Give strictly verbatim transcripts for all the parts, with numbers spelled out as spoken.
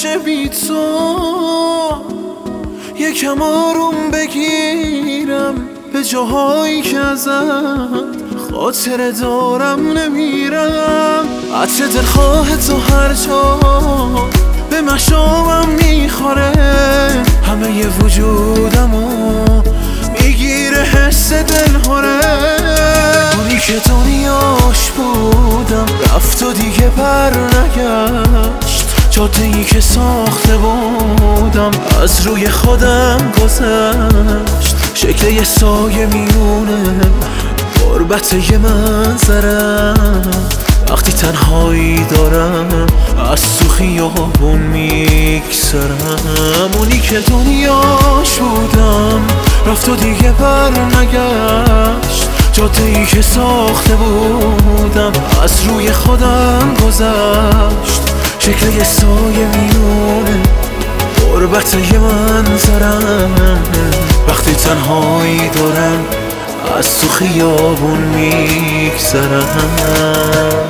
نمیشه بی تو. یکم آروم بگیرم به جاهایی که ازت خاطره دارم نمیرم. عطر دلخواه تو هر جا به مشامم میخوره، همه ی وجودمو میگیره حس دلهوره. اونی که دنیاش بودم رفت و دیگه بر نگشت، جاده ای که ساخته بودم از روی خودم گذشت. شکل یه سایه میونه غربت یه منظرم، وقتی تنهایی دارم از تو خیابون میگذرم. اونی که دنیاش بودم رفت و دیگه بر نگشت، جاده ای که ساخته بودم از روی خودم گذشت. شکل یه سایه میونه غربت یه منظرم، وقتی تنهایی دارم از تو خیابون میگذرم.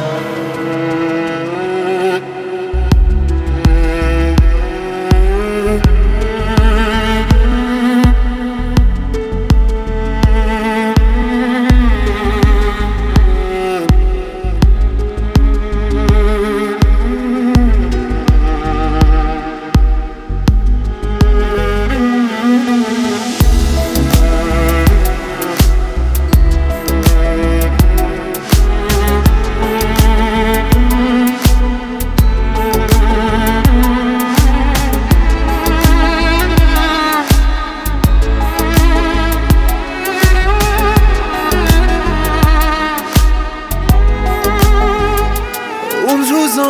اون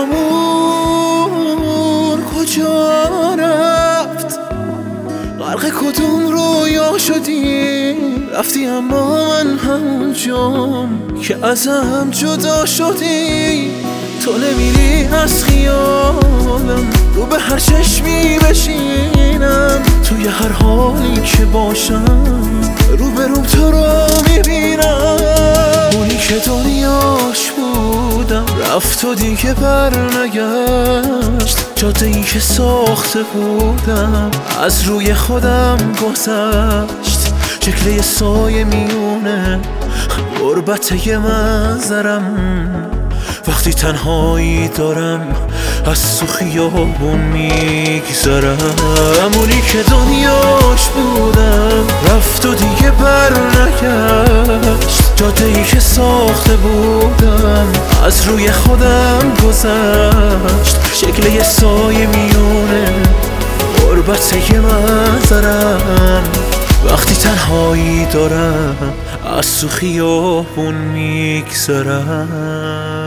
روزامون کجا رفت؟ غرق کدوم رویا شدی؟ رفتی اما من همونجام که ازم جدا شدی. تو نمیری از خیالم، رو به هر چشمی بشینم، توی هر حالی که باشم رو به روم تو رو میبینم. اونی که دنیاش بودم رفت و دیگه بر نگشت، جاده ای که ساخته بودم از روی خودم گذشت. شکل یه سایه میونه غربت یه منظرم، وقتی تنهایی دارم از تو خیابون میگذرم. اونی که دنیاش بودم رفت و دیگه بر نگشت، جاده ای که ساخته بودم از روی خودم گذشت. شکل یه سایه میونه غربت یه منظرم، وقتی تنهایی دارم از تو خیابون میگذرم.